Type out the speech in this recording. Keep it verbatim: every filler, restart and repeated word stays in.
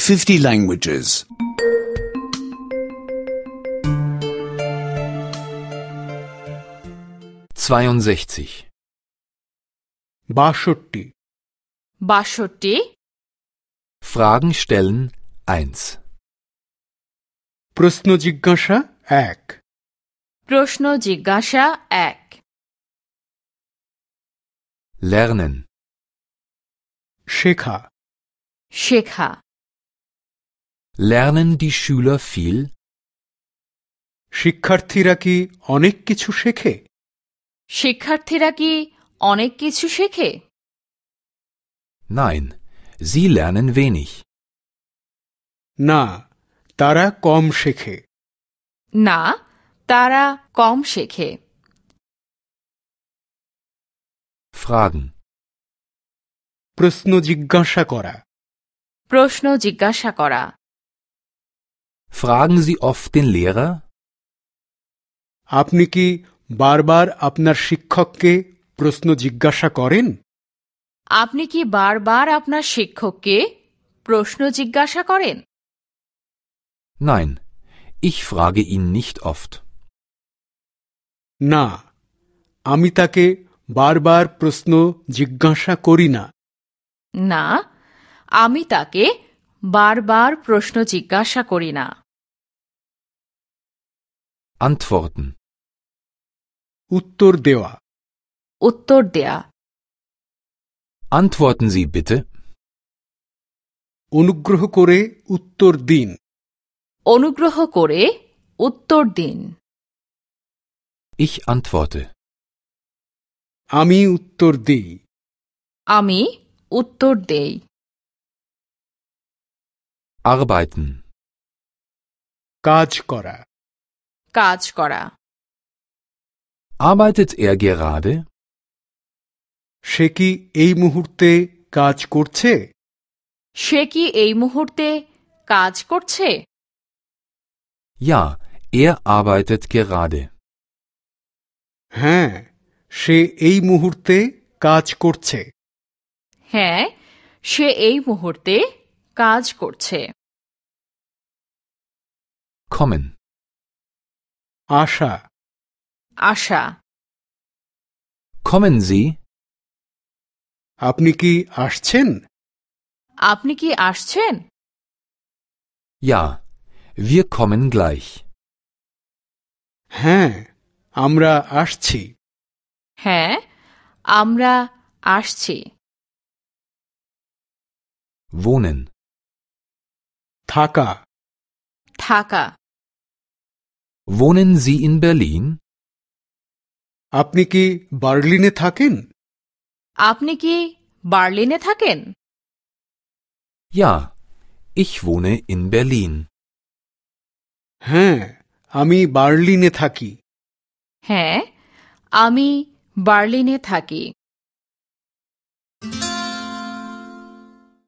fifty languages. zweiundsechzig. বাষট্টি বাষট্টি Fragen stellen eins. প্রশ্ন জিজ্ঞাসা এক প্রশ্ন জিজ্ঞাসা এক Lernen. শেখা শেখা Lernen die Schüler viel? শিক্ষার্থীরা কি অনেক কিছু শেখে? শিক্ষার্থীরা কি অনেক কিছু শেখে? Nein, sie lernen wenig. না, তারা কম শেখে। না, তারা কম শেখে। Fragen. প্রশ্ন জিজ্ঞাসা করা প্রশ্ন জিজ্ঞাসা করা Fragen Sie oft den Lehrer? আপনি কি বারবার আপনার শিক্ষককে প্রশ্ন জিজ্ঞাসা করেন? আপনি কি বারবার আপনার শিক্ষককে প্রশ্ন জিজ্ঞাসা করেন? Nein, ich frage ihn nicht oft. না, আমি তাকে বারবার প্রশ্ন জিজ্ঞাসা করি না। না, আমি তাকে বারবার প্রশ্ন জিজ্ঞাসা করি না। Antworten. উত্তর দেওয়া উত্তর দেয়া Antworten Sie bitte. অনুগ্রহ করে উত্তর দিন। অনুগ্রহ করে উত্তর দিন। Ich antworte. আমি উত্তর দিই। আমি উত্তর দেই। Arbeiten. কাজ করা কাজ করা Arbeitet er gerade? সে কি এই মুহূর্তে কাজ করছে? সে কি এই মুহূর্তে কাজ করছে? Ja, er arbeitet gerade. হ্যাঁ, সে এই মুহূর্তে কাজ করছে। হ্যাঁ, সে এই মুহূর্তে কাজ করছে। Kommen. আশা আশা Kommen Sie? আপনি কি আসছেন? আপনি কি আসছেন? Ja, wir kommen gleich. হ্যাঁ, আমরা আসছি। হ্যাঁ, আমরা আসছি। Wohnen. থাকা থাকা Wohnen Sie in Berlin? আপনি কি বার্লিনে থাকেন? আপনি কি বার্লিনে থাকেন? Ja, ich wohne in Berlin. হ্যাঁ, আমি বার্লিনে থাকি। হ্যাঁ, আমি বার্লিনে থাকি।